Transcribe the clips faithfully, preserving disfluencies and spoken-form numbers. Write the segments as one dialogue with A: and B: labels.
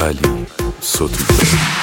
A: علی ستوده.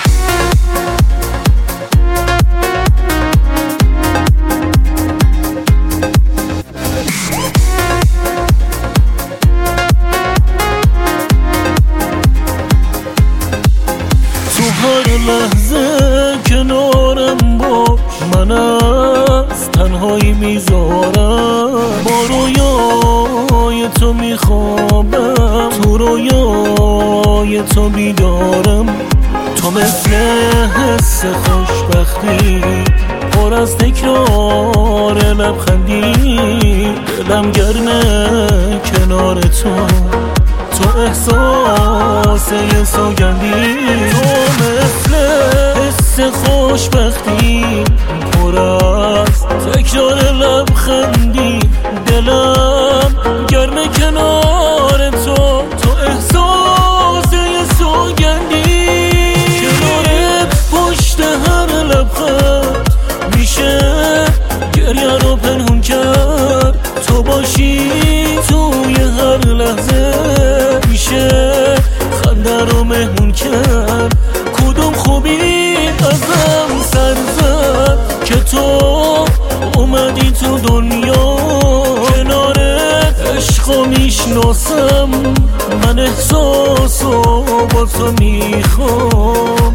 B: هر لحظه کنارم باش، من از تنهایی میذارم، با رویای تو میخوابم، تو رویای تو بیدارم. تو مثل حس خوشبختی پر از تکرار لبخندی، دلم گرمه کنار تو، تو احساس یه سوگندی. تو مثل حس خوشبختی پر از تکرار لبخندی، دلم گرم کنار تو، تو احساس یه سوگندی. کنارت پشت هر لبخند میشه گریه رو پنهون کرد، تو باشی توی هر لحظه میشه خنده رو مهمون کرد. کدوم خوبی ازم سر زد که تو اومدی تو دنیا، کنارت عشقو میشناسم، من احساسو با تو میخوام.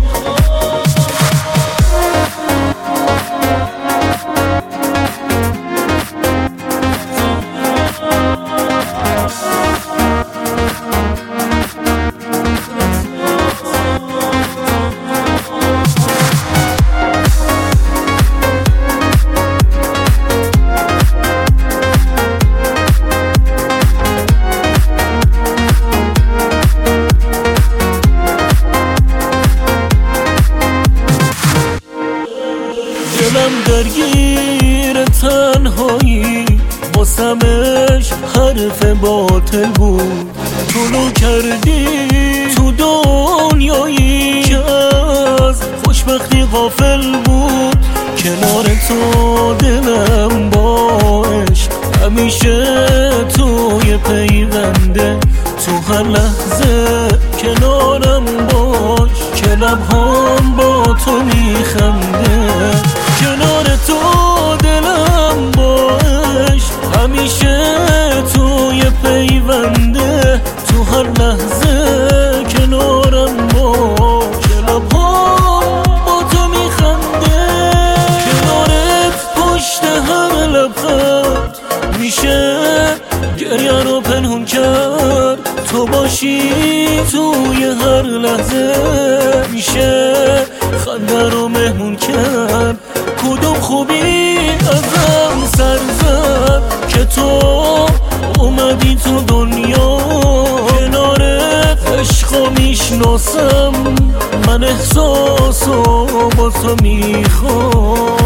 B: دلم درگیر تنهایی، واسمش حرف باطل بود. طلوع کردی تو دنیایی که از خوشبختی غافل بود. کنار تو دلم با عشق همیشه توی پیونده، تو هر لحظه کنارم باش که لبهام با تو میخنده. کنار تو دلم با عشق همیشه توی پیونده، تو هر لحظه کنارم باش که لبهام با تو میخنده. کنارت پشت هر لبخند میشه گریه رو پنهون کرد، تو باشی توی هر لحظه میشه خنده رو مهمون کرد. کدوم خوبی ازم سر زد که تو اومدی تو دنیا، کنارت عشقو میشناسم، من احساسو با تو میخوام.